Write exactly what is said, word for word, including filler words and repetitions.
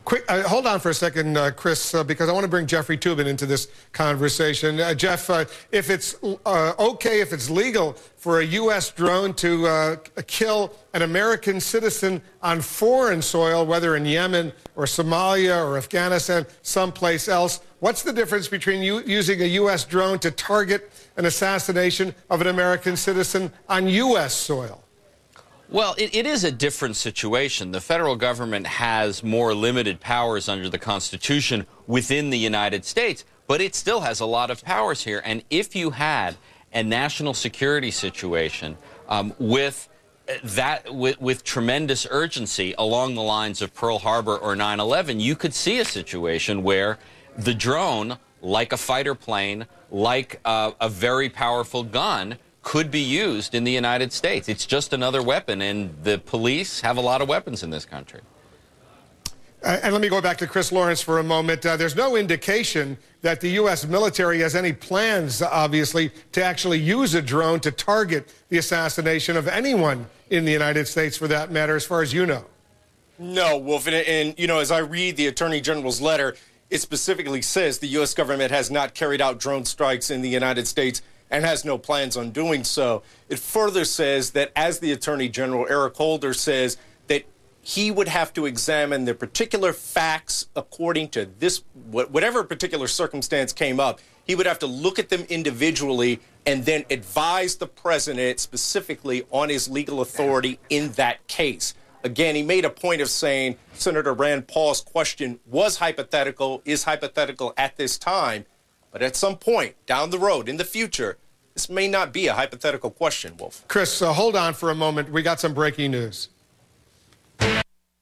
Quick, uh, hold on for a second, uh, Chris, uh, because I want to bring Jeffrey Toobin into this conversation. Uh, Jeff, uh, if it's uh, okay, if it's legal for a U S drone to uh, kill an American citizen on foreign soil, whether in Yemen or Somalia or Afghanistan, someplace else, what's the difference between you using a U S drone to target an assassination of an American citizen on U S soil? Well, it, it is a different situation. The federal government has more limited powers under the Constitution within the United States, but it still has a lot of powers here. And if you had a national security situation um, with that with, with tremendous urgency along the lines of Pearl Harbor or nine eleven, you could see a situation where the drone, like a fighter plane, like uh, a very powerful gun, could be used in the United States. It's just another weapon, and the police have a lot of weapons in this country. Uh, and let me go back to Chris Lawrence for a moment. Uh, there's no indication that the U S military has any plans, obviously, to actually use a drone to target the assassination of anyone in the United States, for that matter, as far as you know. No, Wolf. And, and you know, as I read the Attorney General's letter, it specifically says the U S government has not carried out drone strikes in the United States and has no plans on doing so. It further says that, as the Attorney General, Eric Holder, says that he would have to examine the particular facts according to this, whatever particular circumstance came up, he would have to look at them individually and then advise the president specifically on his legal authority in that case. Again, he made a point of saying Senator Rand Paul's question was hypothetical, is hypothetical at this time. But at some point down the road in the future, this may not be a hypothetical question, Wolf. Chris, uh, hold on for a moment. We got some breaking news.